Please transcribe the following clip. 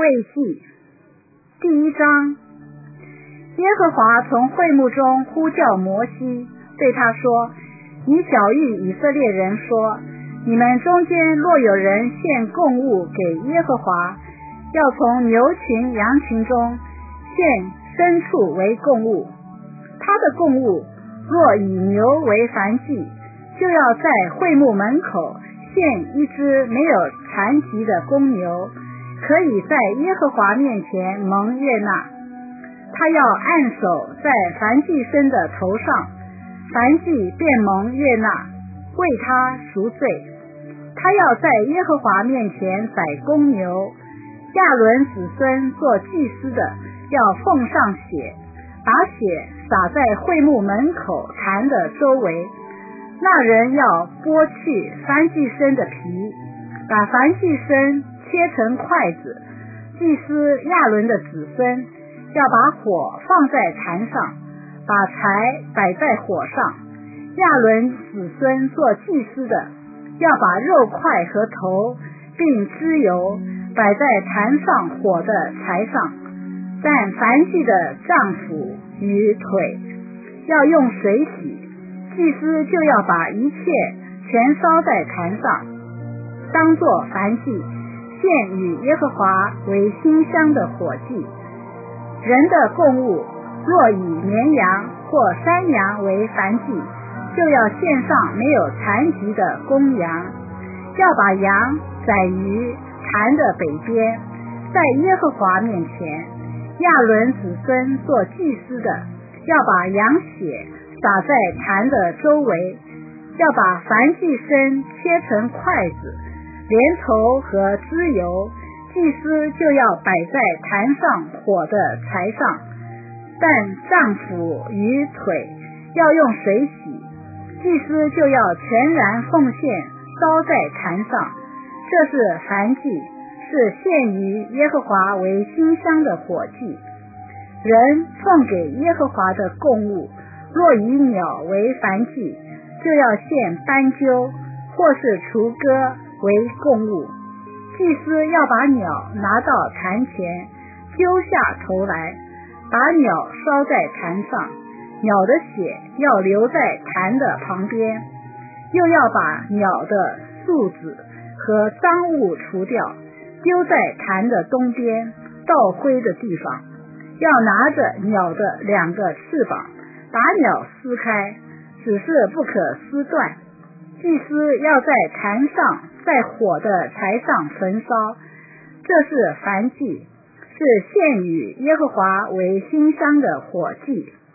位记第1章。耶和华从会幕中呼叫摩西，对他说：你晓谕以色列人说，你们中间若有人献供物给耶和华，要从牛群羊群中献牲畜为供物。他的供物若以牛为燔祭，就要在会幕门口献一只没有残疾的公牛，可以在耶和华面前蒙悦纳。他要按手在燔祭牲的头上，燔祭便蒙悦纳，为他赎罪。他要在耶和华面前宰公牛，亚伦子孙做祭司的要奉上血，把血洒在会幕门口坛的周围。那人要剥去燔祭牲的皮，把燔祭牲切成块子。祭司亚伦的子孙要把火放在坛上，把柴摆在火上。亚伦子孙做祭司的要把肉块和头并脂油摆在坛上火的柴上，但燔祭的脏腑与腿要用水洗。祭司就要把一切全烧在坛上，当作燔祭，献与耶和华为馨香的火祭。人的供物若以绵羊或山羊为燔祭，就要献上没有残疾的公羊。要把羊宰于坛的北边，在耶和华面前。亚伦子孙做祭司的要把羊血洒在坛的周围，要把燔祭牲切成块子，连头和脂油。祭司就要摆在坛上火的柴上，但脏腑与腿要用水洗。祭司就要全然奉献烧在坛上，这是燔祭，是献于耶和华为馨香的火祭。人奉给耶和华的供物若以鸟为燔祭，就要献斑鸠或是雏鸽为供物。祭司要把鸟拿到坛前，揪下头来，把鸟烧在坛上，鸟的血要留在坛的旁边，又要把鸟的宿子和脏物除掉，丢在坛的东边倒灰的地方。要拿着鸟的2个翅膀，把鸟撕开，只是不可撕断。祭司要在坛上在火的柴上焚烧，这是燔祭，是献与耶和华为馨香的火祭。